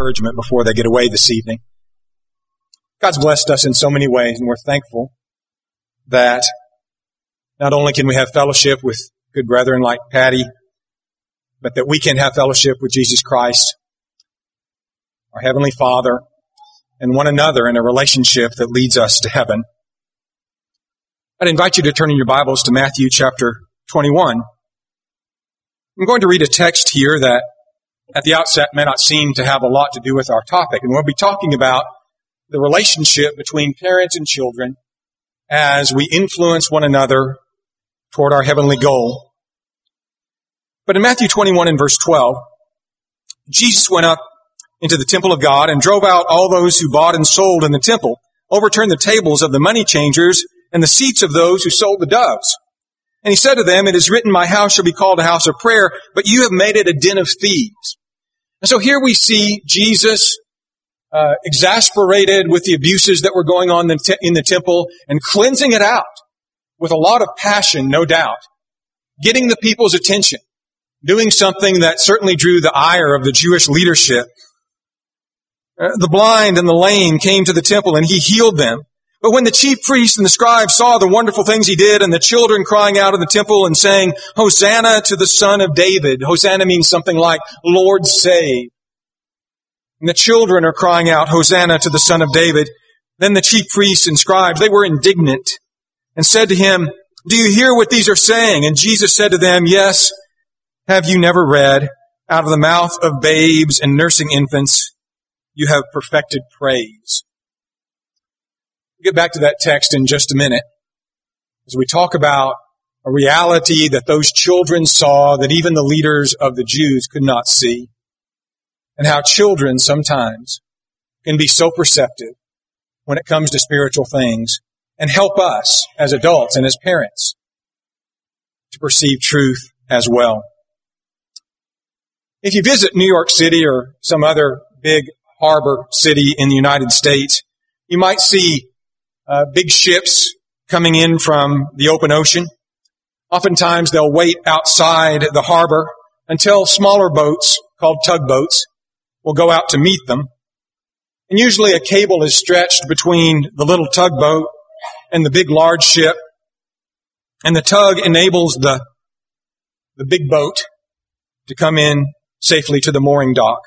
encouragement before they get away this evening. God's blessed us in so many ways, and we're thankful that not only can we have fellowship with good brethren like Patty, but that we can have fellowship with Jesus Christ, our Heavenly Father, and one another in a relationship that leads us to heaven. I'd invite you to turn in your Bibles to Matthew chapter 21. I'm going to read a text here that at the outset may not seem to have a lot to do with our topic, and we'll be talking about the relationship between parents and children as we influence one another toward our heavenly goal. But in Matthew 21 and verse 12, Jesus went up into the temple of God and drove out all those who bought and sold in the temple, overturned the tables of the money changers and the seats of those who sold the doves. And he said to them, "It is written, my house shall be called a house of prayer, but you have made it a den of thieves." And so here we see Jesus exasperated with the abuses that were going on in the temple and cleansing it out with a lot of passion, no doubt, getting the people's attention, doing something that certainly drew the ire of the Jewish leadership. The blind and the lame came to the temple and he healed them. But when the chief priests and the scribes saw the wonderful things he did and the children crying out in the temple and saying, "Hosanna to the Son of David." Hosanna means something like, "Lord, save." And the children are crying out, "Hosanna to the Son of David." Then the chief priests and scribes, they were indignant and said to him, "Do you hear what these are saying?" And Jesus said to them, "Yes, have you never read, out of the mouth of babes and nursing infants, you have perfected praise." We'll get back to that text in just a minute as we talk about a reality that those children saw that even the leaders of the Jews could not see, and how children sometimes can be so perceptive when it comes to spiritual things and help us as adults and as parents to perceive truth as well. If you visit New York City or some other big harbor city in the United States, you might see big ships coming in from the open ocean. Oftentimes they'll wait outside the harbor until smaller boats called tugboats will go out to meet them. And usually a cable is stretched between the little tugboat and the big large ship. And the tug enables the big boat to come in safely to the mooring dock.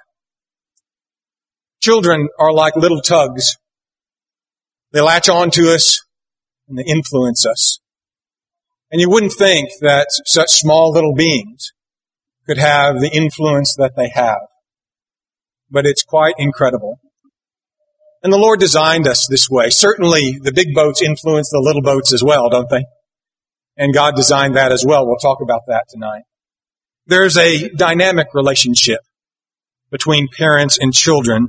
Children are like little tugs. They latch on to us and they influence us. And you wouldn't think that such small little beings could have the influence that they have. But it's quite incredible. And the Lord designed us this way. Certainly the big boats influence the little boats as well, don't they? And God designed that as well. We'll talk about that tonight. There's a dynamic relationship between parents and children.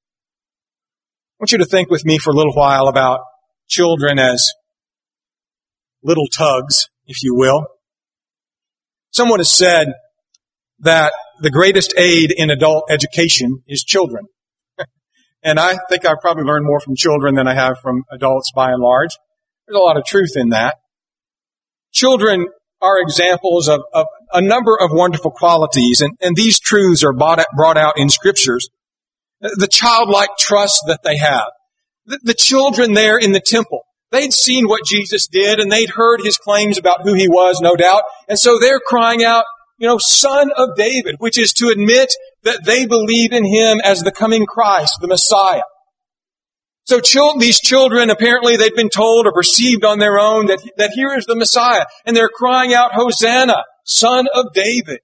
I want you to think with me for a little while about children as little tugs, if you will. Someone has said that the greatest aid in adult education is children. And I think I've probably learned more from children than I have from adults by and large. There's a lot of truth in that. Children are examples of a number of wonderful qualities, and these truths are brought out in scriptures. The childlike trust that they have. The children there in the temple, they'd seen what Jesus did and they'd heard his claims about who he was, no doubt. And so they're crying out, Son of David, which is to admit that they believe in him as the coming Christ, the Messiah. So these children, apparently they'd been told or perceived on their own that here is the Messiah. And they're crying out, "Hosanna, Son of David."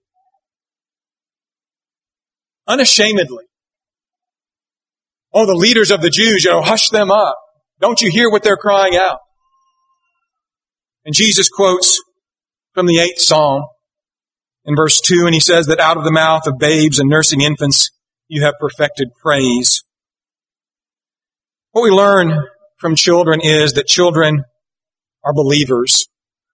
Unashamedly. Oh, the leaders of the Jews, hush them up. Don't you hear what they're crying out? And Jesus quotes from the 8th Psalm in verse 2, and he says that out of the mouth of babes and nursing infants, you have perfected praise. What we learn from children is that children are believers.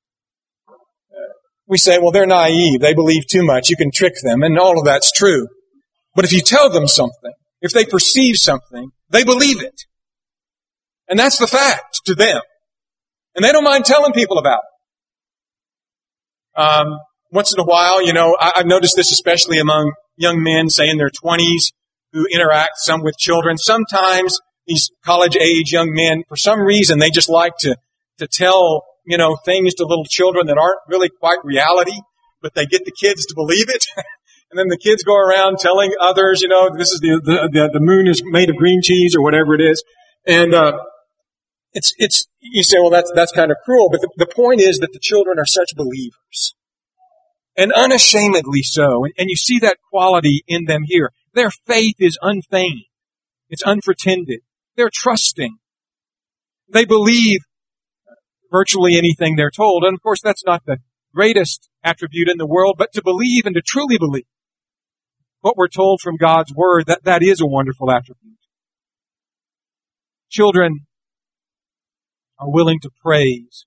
We say, well, they're naive. They believe too much. You can trick them. And all of that's true. But if you tell them something, if they perceive something, they believe it. And that's the fact to them. And they don't mind telling people about it. Once in a while, I've noticed this especially among young men, say in their 20s, who interact, some with children. Sometimes these college-age young men, for some reason, they just like to tell, things to little children that aren't really quite reality, but they get the kids to believe it. And then the kids go around telling others, this is the moon is made of green cheese or whatever it is. And, it's, you say, well, that's kind of cruel, but the point is that the children are such believers. And unashamedly so. And you see that quality in them here. Their faith is unfeigned. It's unpretended. They're trusting. They believe virtually anything they're told. And of course, that's not the greatest attribute in the world, but to believe and to truly believe what we're told from God's Word, that is a wonderful attribute. Children are willing to praise.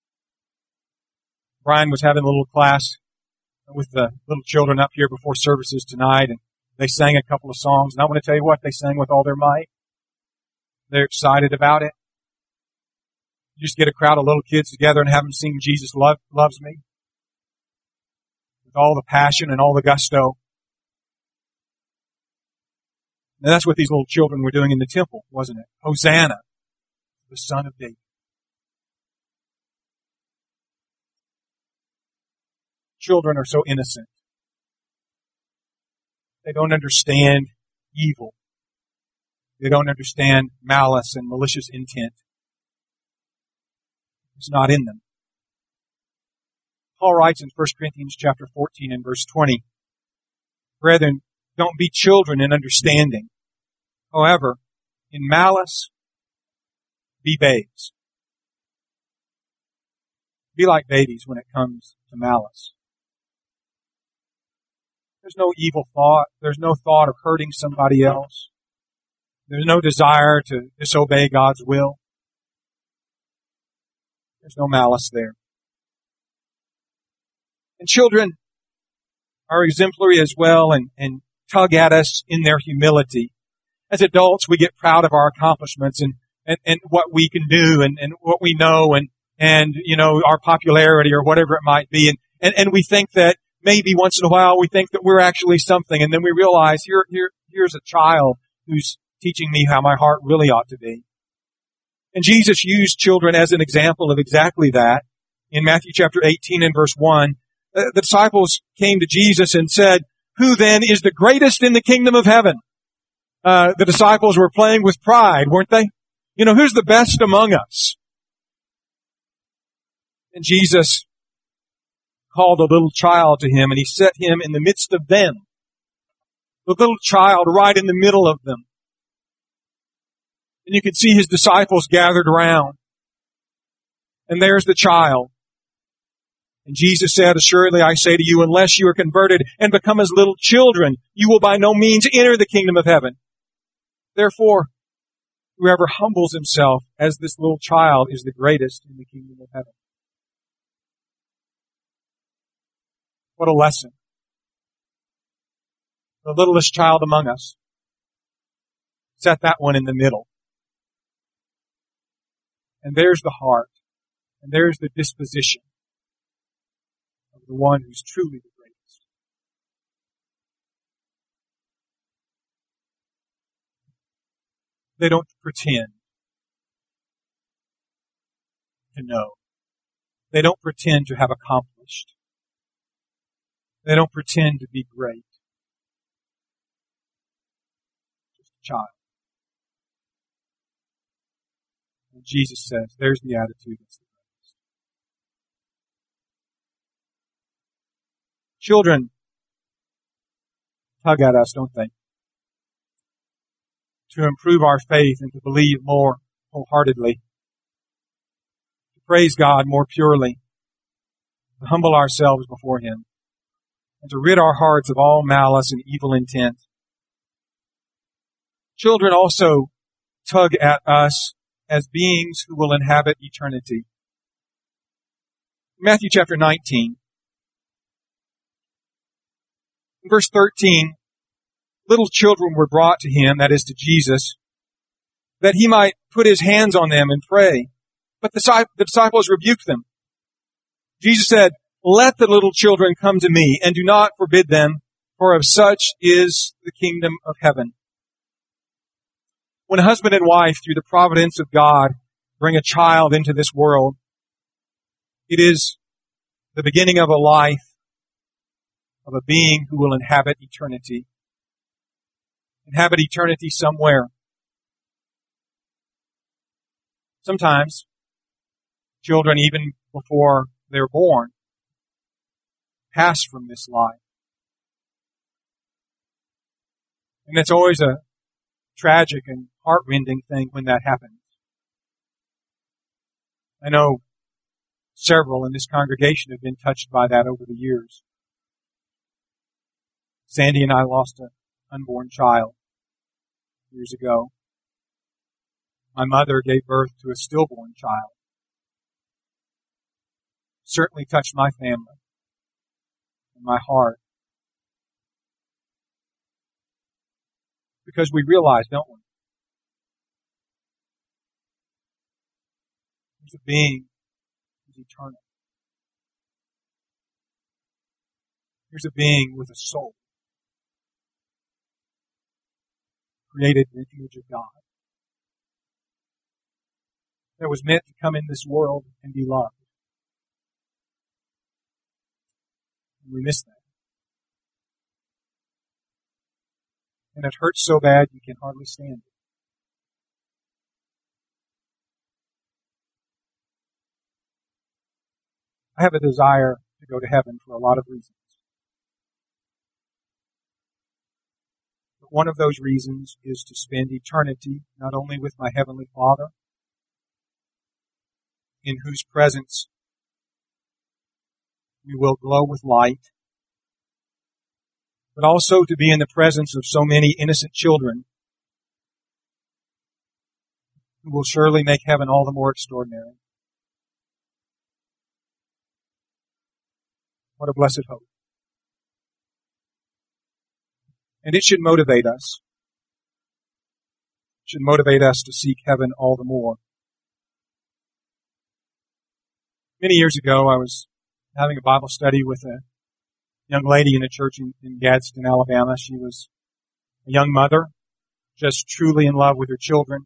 Brian was having a little class with the little children up here before services tonight, and they sang a couple of songs. And I want to tell you what, they sang with all their might. They're excited about it. You just get a crowd of little kids together and have them sing Jesus Loves Me with all the passion and all the gusto. And that's what these little children were doing in the temple, wasn't it? Hosanna, the Son of David. Children are so innocent. They don't understand evil. They don't understand malice and malicious intent. It's not in them. Paul writes in 1 Corinthians chapter 14 and verse 20, "Brethren, don't be children in understanding. However, in malice, be babes." Be like babies when it comes to malice. There's no evil thought. There's no thought of hurting somebody else. There's no desire to disobey God's will. There's no malice there. And children are exemplary as well and tug at us in their humility. As adults, we get proud of our accomplishments and what we can do and what we know and our popularity or whatever it might be. And we think that maybe once in a while we think that we're actually something, and then we realize here's a child who's teaching me how my heart really ought to be. And Jesus used children as an example of exactly that. In Matthew chapter 18 and verse 1, the disciples came to Jesus and said, "Who then is the greatest in the kingdom of heaven?" The disciples were playing with pride, weren't they? Who's the best among us? And Jesus called a little child to him, and he set him in the midst of them. The little child right in the middle of them. And you could see his disciples gathered around. And there's the child. And Jesus said, "Assuredly I say to you, unless you are converted and become as little children, you will by no means enter the kingdom of heaven. Therefore, whoever humbles himself as this little child is the greatest in the kingdom of heaven." What a lesson. The littlest child among us. Set that one in the middle. And there's the heart. And there's the disposition of the one who's truly the greatest. They don't pretend to know. They don't pretend to have accomplished. They don't pretend to be great. Just a child. And Jesus says, there's the attitude that's the greatest. Children tug at us, don't they? To improve our faith and to believe more wholeheartedly. To praise God more purely. To humble ourselves before Him. And to rid our hearts of all malice and evil intent. Children also tug at us as beings who will inhabit eternity. Matthew chapter 19. In verse 13, little children were brought to him, that is to Jesus, that he might put his hands on them and pray. But the disciples rebuked them. Jesus said, "Let the little children come to me, and do not forbid them, for of such is the kingdom of heaven. When a husband and wife, through the providence of God, bring a child into this world, it is the beginning of a life of a being who will inhabit eternity. Inhabit eternity somewhere. Sometimes, children, even before they're born, pass from this life. And it's always a tragic and heartrending thing when that happens. I know several in this congregation have been touched by that over the years. Sandy and I lost an unborn child years ago. My mother gave birth to a stillborn child. Certainly touched my family and my heart. Because we realize, don't we? There's a being who's eternal. Here's a being with a soul, created in the image of God, that was meant to come in this world and be loved. And we miss that. And it hurts so bad you can hardly stand it. I have a desire to go to heaven for a lot of reasons. But one of those reasons is to spend eternity not only with my Heavenly Father, in whose presence we will glow with light, but also to be in the presence of so many innocent children who will surely make heaven all the more extraordinary. What a blessed hope. And it should motivate us. It should motivate us to seek heaven all the more. Many years ago, I was having a Bible study with a young lady in a church in Gadsden, Alabama. She was a young mother, just truly in love with her children.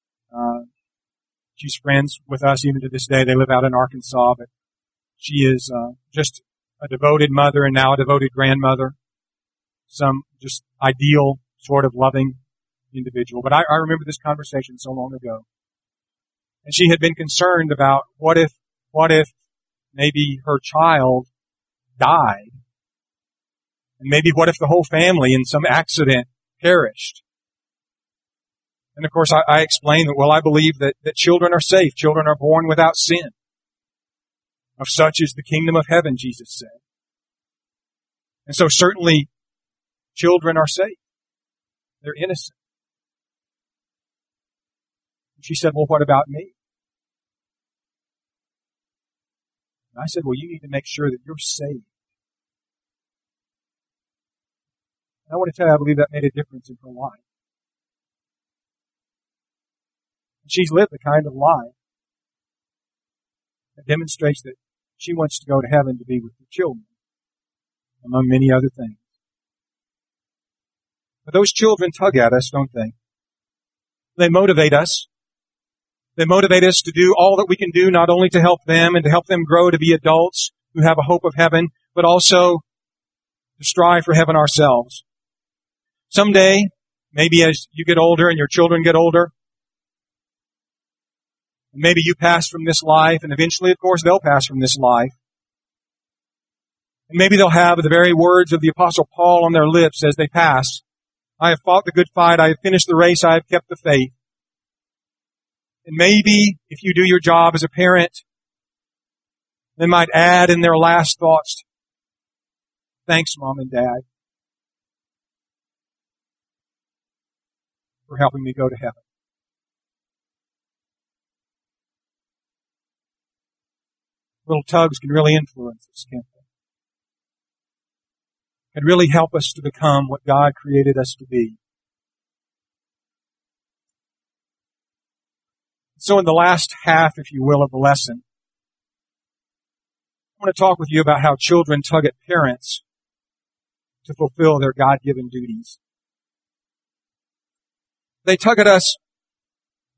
She's friends with us even to this day. They live out in Arkansas, but she is just a devoted mother and now a devoted grandmother. Some just ideal sort of loving individual. But I remember this conversation so long ago. And she had been concerned about what if maybe her child died? And maybe what if the whole family in some accident perished? And of course I explained that, well, I believe that children are safe. Children are born without sin. Of such is the kingdom of heaven, Jesus said. And so certainly children are safe. They're innocent. And she said, well, what about me? And I said, well, you need to make sure that you're saved. And I want to tell you, I believe that made a difference in her life. And she's lived the kind of life that demonstrates that she wants to go to heaven to be with her children, among many other things. But those children tug at us, don't they? They motivate us. They motivate us to do all that we can do, not only to help them and to help them grow to be adults who have a hope of heaven, but also to strive for heaven ourselves. Someday, maybe as you get older and your children get older, maybe you pass from this life, and eventually, of course, they'll pass from this life. And maybe they'll have the very words of the Apostle Paul on their lips as they pass. I have fought the good fight, I have finished the race, I have kept the faith. And maybe, if you do your job as a parent, they might add in their last thoughts, thanks, Mom and Dad, for helping me go to heaven. Little tugs can really influence us, can't they? Can really help us to become what God created us to be. So in the last half, if you will, of the lesson, I want to talk with you about how children tug at parents to fulfill their God-given duties. They tug at us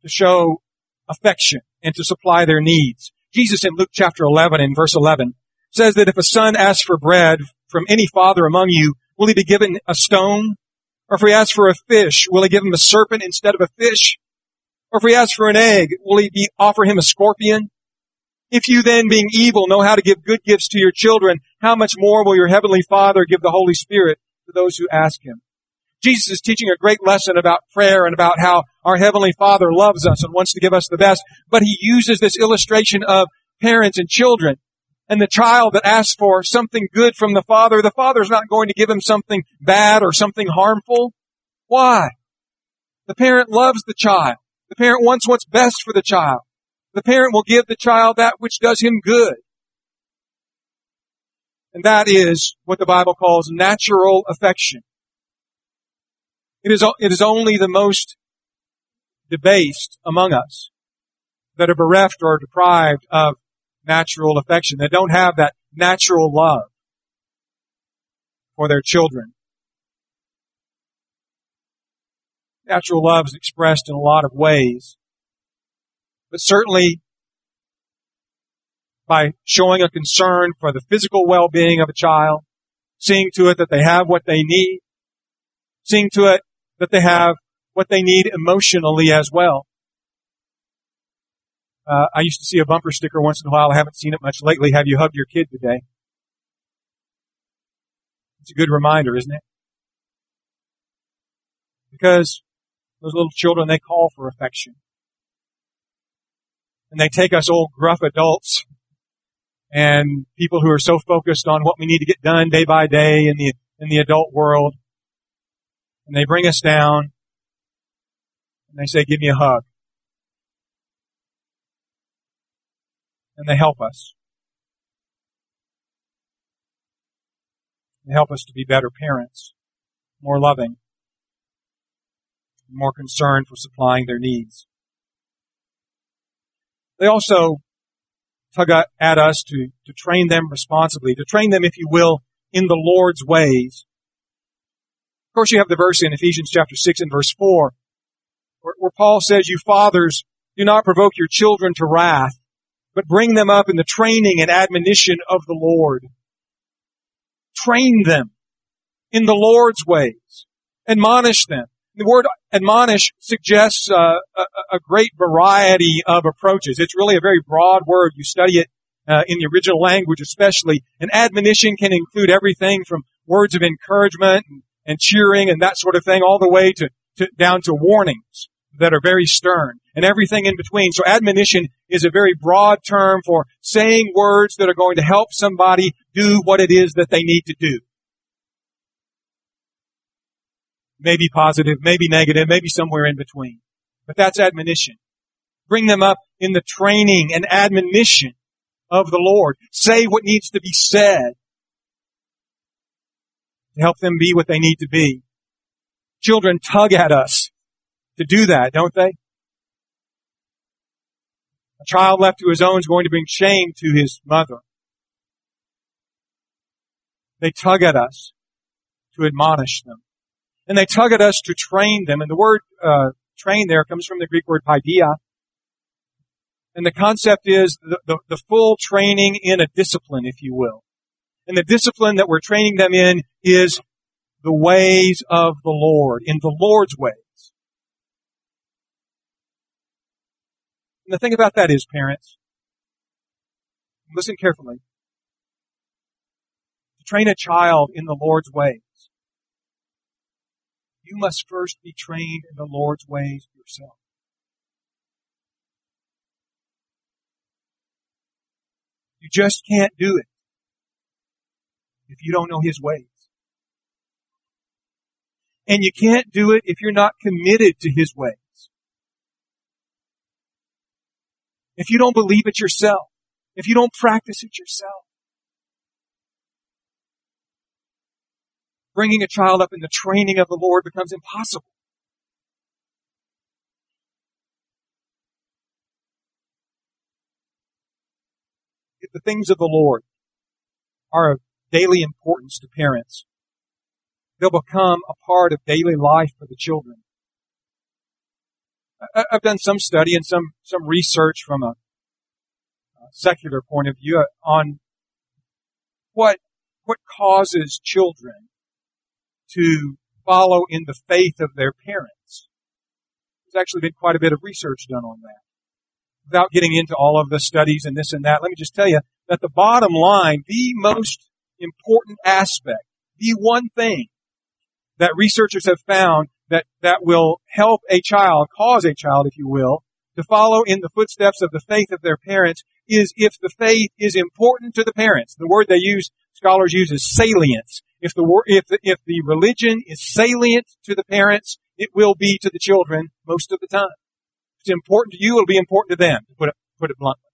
to show affection and to supply their needs. Jesus in Luke chapter 11 in verse 11 says that if a son asks for bread from any father among you, will he be given a stone? Or if he asks for a fish, will he give him a serpent instead of a fish? Or if he asks for an egg, will he offer him a scorpion? If you then, being evil, know how to give good gifts to your children, how much more will your heavenly Father give the Holy Spirit to those who ask him? Jesus is teaching a great lesson about prayer and about how our Heavenly Father loves us and wants to give us the best. But he uses this illustration of parents and children. And the child that asks for something good from the Father's not going to give him something bad or something harmful. Why? The parent loves the child. The parent wants what's best for the child. The parent will give the child that which does him good. And that is what the Bible calls natural affection. It is only the most debased among us that are bereft or deprived of natural affection, that don't have that natural love for their children. Natural love is expressed in a lot of ways, but certainly by showing a concern for the physical well-being of a child, seeing to it that they have what they need, seeing to it that they have what they need emotionally as well. I used to see a bumper sticker once in a while. I haven't seen it much lately. Have you hugged your kid today? It's a good reminder, isn't it? Because those little children, they call for affection. And they take us old gruff adults and people who are so focused on what we need to get done day by day in the adult world. And they bring us down and they say, give me a hug. And they help us. They help us to be better parents, more loving, more concerned for supplying their needs. They also tug at us to train them responsibly, to train them, if you will, in the Lord's ways. Of course, you have the verse in Ephesians chapter 6 and verse 4, where Paul says, you fathers, do not provoke your children to wrath, but bring them up in the training and admonition of the Lord. Train them in the Lord's ways. Admonish them. The word admonish suggests a great variety of approaches. It's really a very broad word. You study it in the original language especially. And admonition can include everything from words of encouragement and cheering and that sort of thing, all the way to down to warnings that are very stern and everything in between. So admonition is a very broad term for saying words that are going to help somebody do what it is that they need to do. Maybe positive, maybe negative, maybe somewhere in between. But that's admonition. Bring them up in the training and admonition of the Lord. Say what needs to be said to help them be what they need to be. Children tug at us to do that, don't they? A child left to his own is going to bring shame to his mother. They tug at us to admonish them. And they tug at us to train them. And the word train there comes from the Greek word paideia. And the concept is the full training in a discipline, if you will. And the discipline that we're training them in is the ways of the Lord, in the Lord's ways. And the thing about that is, parents, listen carefully. To train a child in the Lord's ways, you must first be trained in the Lord's ways yourself. You just can't do it if you don't know His ways. And you can't do it if you're not committed to His ways. If you don't believe it yourself. If you don't practice it yourself. Bringing a child up in the training of the Lord becomes impossible. If the things of the Lord are of daily importance to parents, they'll become a part of daily life for the children. I've done some study and some research from a secular point of view on what causes children to follow in the faith of their parents. There's actually been quite a bit of research done on that. Without getting into all of the studies and this and that, let me just tell you that the bottom line, the most important aspect, the one thing that researchers have found that will help a child, cause a child, if you will, to follow in the footsteps of the faith of their parents is if the faith is important to the parents. The word scholars use is salience. If the religion is salient to the parents, it will be to the children most of the time. If it's important to you, it'll be important to them, to put it bluntly.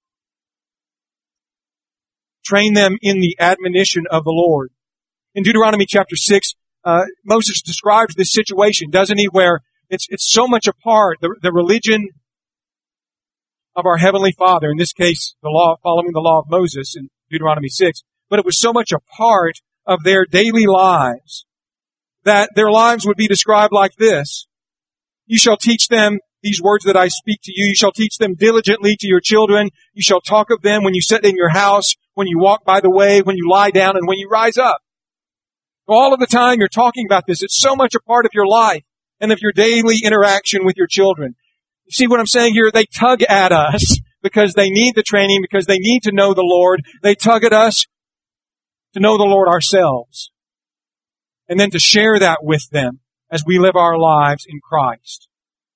Train them in the admonition of the Lord. In Deuteronomy chapter 6, Moses describes this situation, doesn't he, where it's so much a part, the religion of our Heavenly Father, in this case, following the law of Moses in Deuteronomy 6, but it was so much a part of their daily lives that their lives would be described like this. You shall teach them these words that I speak to you. You shall teach them diligently to your children. You shall talk of them when you sit in your house, when you walk by the way, when you lie down, and when you rise up. All of the time you're talking about this. It's so much a part of your life and of your daily interaction with your children. You see what I'm saying here? They tug at us because they need the training, because they need to know the Lord. They tug at us to know the Lord ourselves, and then to share that with them as we live our lives in Christ.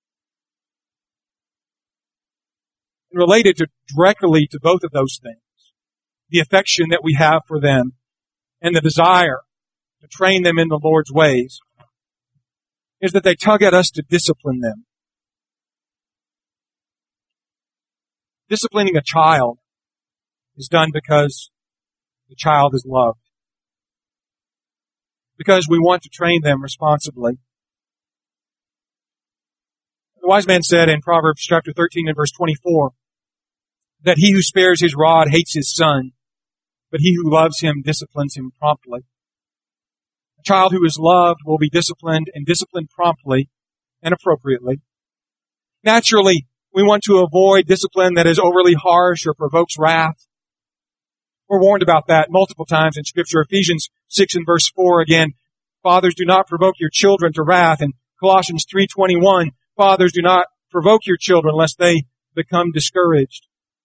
And related directly to both of those things, the affection that we have for them and the desire to train them in the Lord's ways, is that they tug at us to discipline them. Disciplining a child is done because the child is loved. Because we want to train them responsibly. The wise man said in Proverbs chapter 13 and verse 24, that he who spares his rod hates his son, but he who loves him disciplines him promptly. A child who is loved will be disciplined, and disciplined promptly and appropriately. Naturally, we want to avoid discipline that is overly harsh or provokes wrath. We're warned about that multiple times in Scripture. Ephesians 6 and verse 4 again, fathers, do not provoke your children to wrath. And Colossians 3:21, fathers, do not provoke your children lest they become discouraged.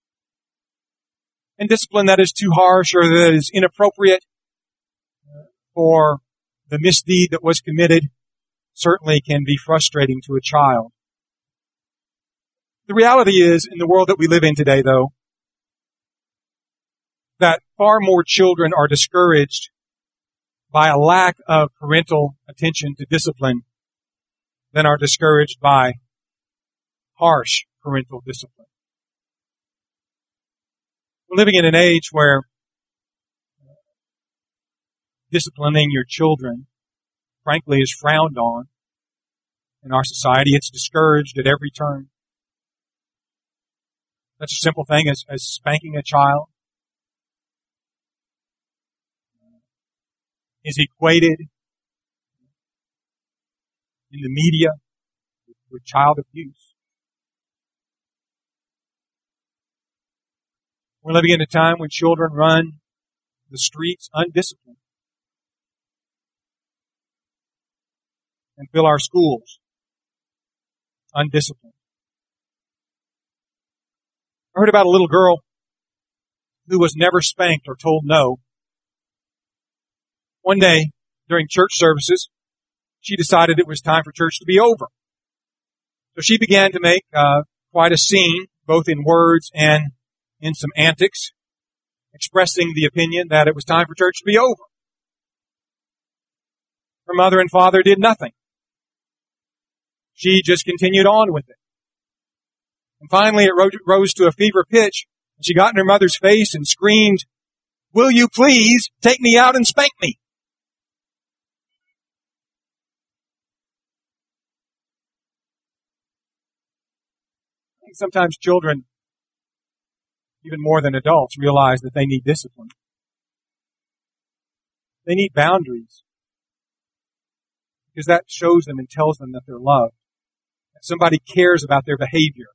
And discipline that is too harsh or that is inappropriate for the misdeed that was committed certainly can be frustrating to a child. The reality is, in the world that we live in today, though, that far more children are discouraged by a lack of parental attention to discipline than are discouraged by harsh parental discipline. We're living in an age where disciplining your children, frankly, is frowned on in our society. It's discouraged at every turn. Such a simple thing as spanking a child is equated in the media with child abuse. We're living in a time when children run the streets undisciplined and fill our schools undisciplined. I heard about a little girl who was never spanked or told no. One day, during church services, she decided it was time for church to be over. So she began to make quite a scene, both in words and in some antics, expressing the opinion that it was time for church to be over. Her mother and father did nothing. She just continued on with it. And finally it rose to a fever pitch, and she got in her mother's face and screamed, "Will you please take me out and spank me?" I think sometimes children, even more than adults, realize that they need discipline. They need boundaries, because that shows them and tells them that they're loved. That somebody cares about their behavior.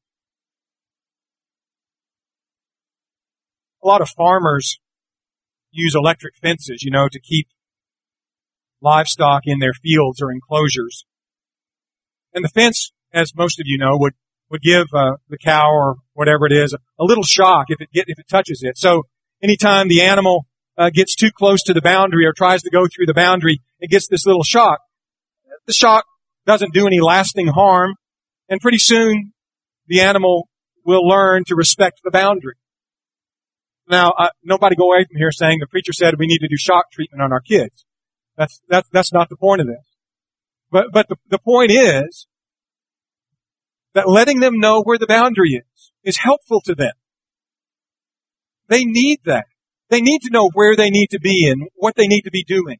A lot of farmers use electric fences, to keep livestock in their fields or enclosures. And the fence, as most of you know, would give the cow or whatever it is a little shock if it touches it. So anytime the animal gets too close to the boundary or tries to go through the boundary, it gets this little shock. The shock doesn't do any lasting harm, and pretty soon the animal will learn to respect the boundary. Now, nobody go away from here saying the preacher said we need to do shock treatment on our kids. That's not the point of this. But the point is that letting them know where the boundary is helpful to them. They need that. They need to know where they need to be and what they need to be doing.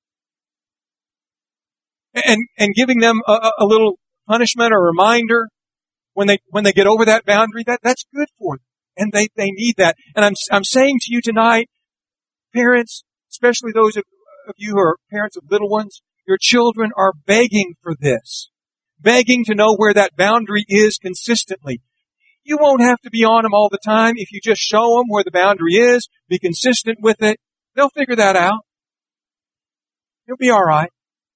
And giving them a little punishment or reminder when they get over that boundary, that's good for them. And they need that. And I'm saying to you tonight, parents, especially those of you who are parents of little ones, your children are begging for this. Begging to know where that boundary is consistently. You won't have to be on them all the time. If you just show them where the boundary is, be consistent with it, they'll figure that out. You'll be all right.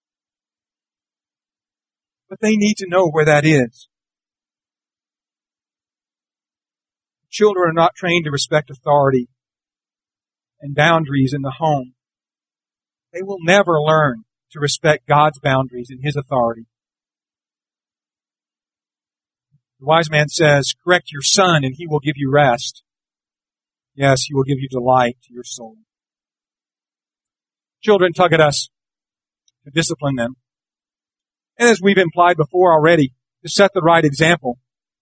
But they need to know where that is. Children are not trained to respect authority and boundaries in the home. They will never learn to respect God's boundaries and His authority. The wise man says, correct your son and he will give you rest. Yes, he will give you delight to your soul. Children tug at us to discipline them. And as we've implied before already, to set the right example.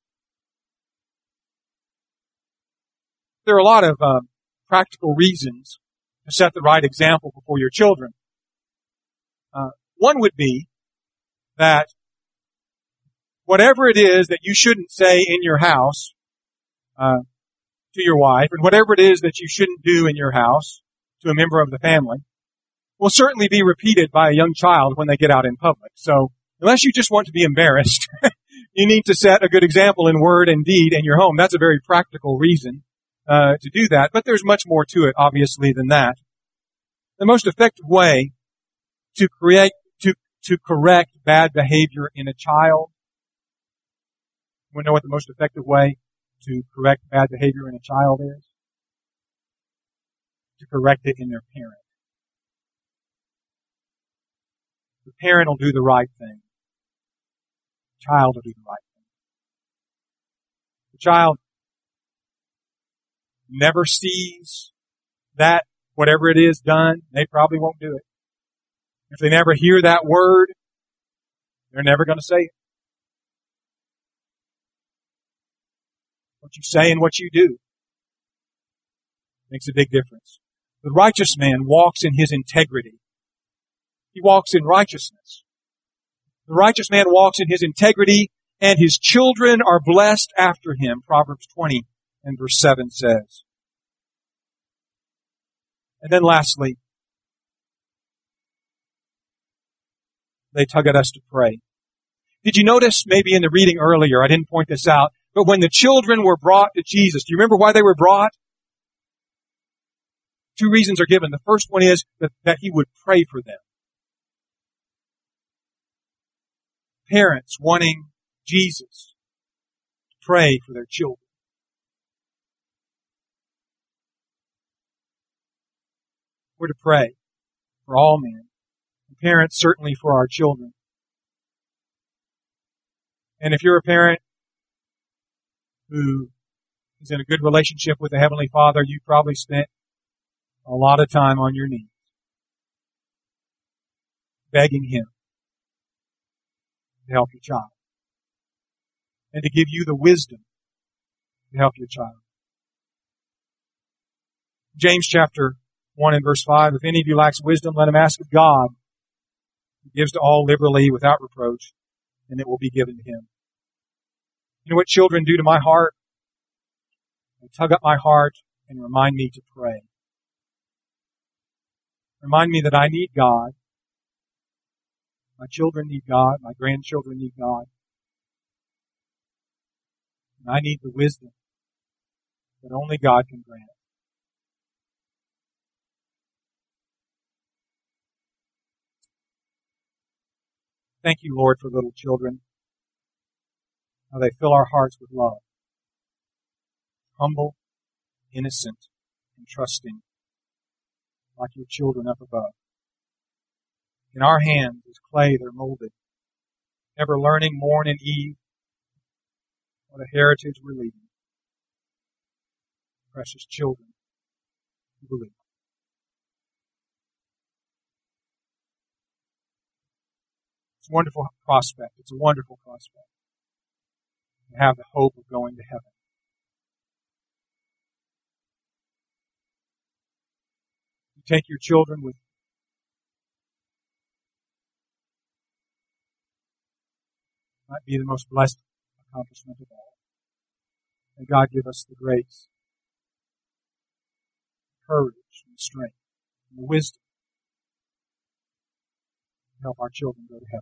There are a lot of practical reasons to set the right example before your children. One would be that whatever it is that you shouldn't say in your house to your wife, and whatever it is that you shouldn't do in your house to a member of the family, will certainly be repeated by a young child when they get out in public. So, unless you just want to be embarrassed, you need to set a good example in word and deed in your home. That's a very practical reason to do that, but there's much more to it, obviously, than that. The most effective way to correct bad behavior in a child. You want to know what the most effective way to correct bad behavior in a child is? To correct it in their parent. The parent will do the right thing. The child will do the right thing. The child never sees that, whatever it is done, they probably won't do it. If they never hear that word, they're never going to say it. What you say and what you do makes a big difference. The righteous man walks in his integrity. He walks in righteousness. The righteous man walks in his integrity, and his children are blessed after him, Proverbs 20 and verse 7 says. And then lastly, they tug at us to pray. Did you notice, maybe in the reading earlier, I didn't point this out, but when the children were brought to Jesus, do you remember why they were brought? Two reasons are given. The first one is that He would pray for them. Parents wanting Jesus to pray for their children. We're to pray for all men. And parents, certainly for our children. And if you're a parent who is in a good relationship with the Heavenly Father, you probably spent a lot of time on your knees begging Him to help your child and to give you the wisdom to help your child. James chapter 1 and verse 5, if any of you lacks wisdom, let him ask of God, who gives to all liberally without reproach, and it will be given to him. You know what children do to my heart? They tug at my heart and remind me to pray. Remind me that I need God. My children need God. My grandchildren need God. And I need the wisdom that only God can grant. Thank you, Lord, for little children. How they fill our hearts with love. Humble, innocent, and trusting, like your children up above. In our hands, as clay, they're molded, ever learning morn and eve what a heritage we're leaving. Precious children who believe. It's a wonderful prospect. It's a wonderful prospect to have the hope of going to heaven. You take your children with might be the most blessed accomplishment of all. May God give us the grace, courage, and strength, and the wisdom to help our children go to heaven.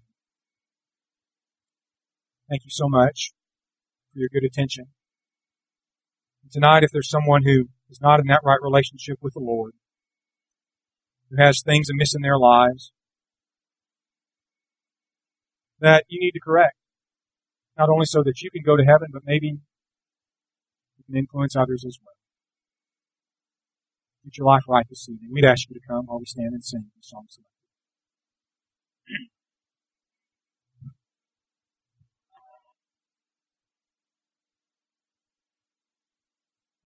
Thank you so much for your good attention. And tonight, if there's someone who is not in that right relationship with the Lord, who has things amiss in their lives that you need to correct, not only so that you can go to heaven, but maybe you can influence others as well. Get your life right this evening. We'd ask you to come while we stand and sing the song.